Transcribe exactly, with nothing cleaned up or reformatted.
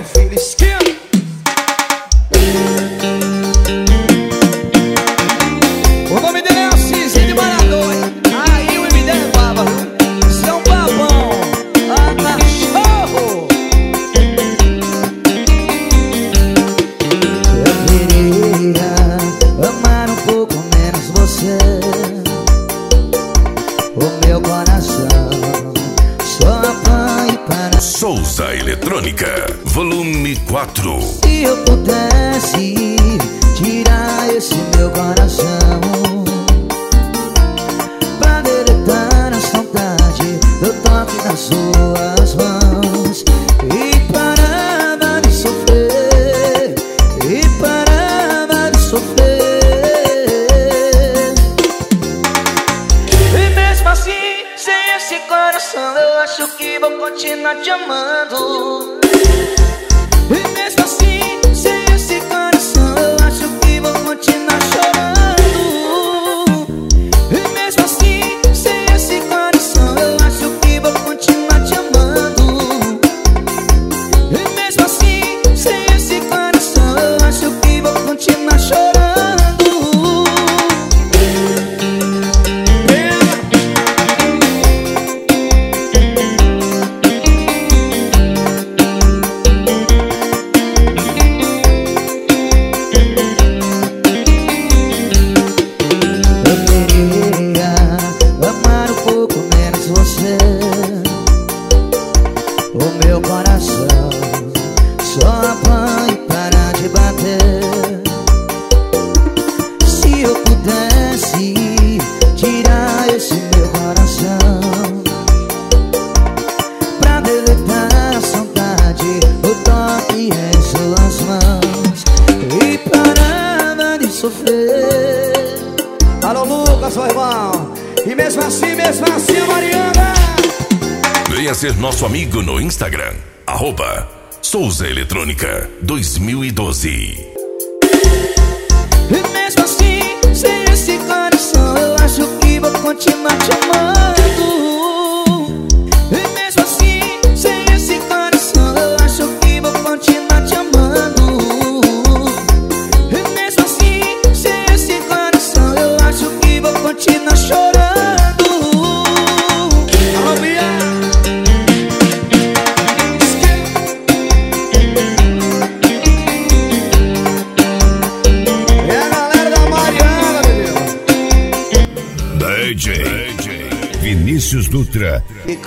meu filho, esquenta. O nome dele é Alcizinho de Maradona. Aí o M D é baba. São Babão, a cachorro. Eu queria amar um pouco menos você. O meu coração só apanha para Souza Eletrônica, volume quatro. Se eu pudesse tirar esse meu coração pra deletar a saudade do toque das suas mãos, e parava de sofrer, e parava de sofrer. E mesmo assim, sem esse coração, eu acho que vou continuar te amando. E mesmo assim, sem esse coração, eu acho que vou continuar chorando. E mesmo assim, sem esse coração, eu acho que vou continuar te amando. E mesmo assim, sem esse coração, eu acho que vou continuar chorando. O meu coração só apanha e para de bater. Se eu pudesse tirar esse meu coração pra deletar a saudade, o toque em suas mãos, e parava de sofrer. Alô, Lucas, meu irmão. E mesmo assim, mesmo assim, Mariana. Venha ser nosso amigo no Instagram, arroba Souza Eletrônica dois mil e doze. E mesmo assim, sem esse coração, eu acho que vou continuar te amando. E mesmo assim, sem esse coração, eu acho que vou continuar te amando. E mesmo assim, sem esse coração, eu acho que vou continuar chorando. Alô, Bia. D J Vinícius Dutra.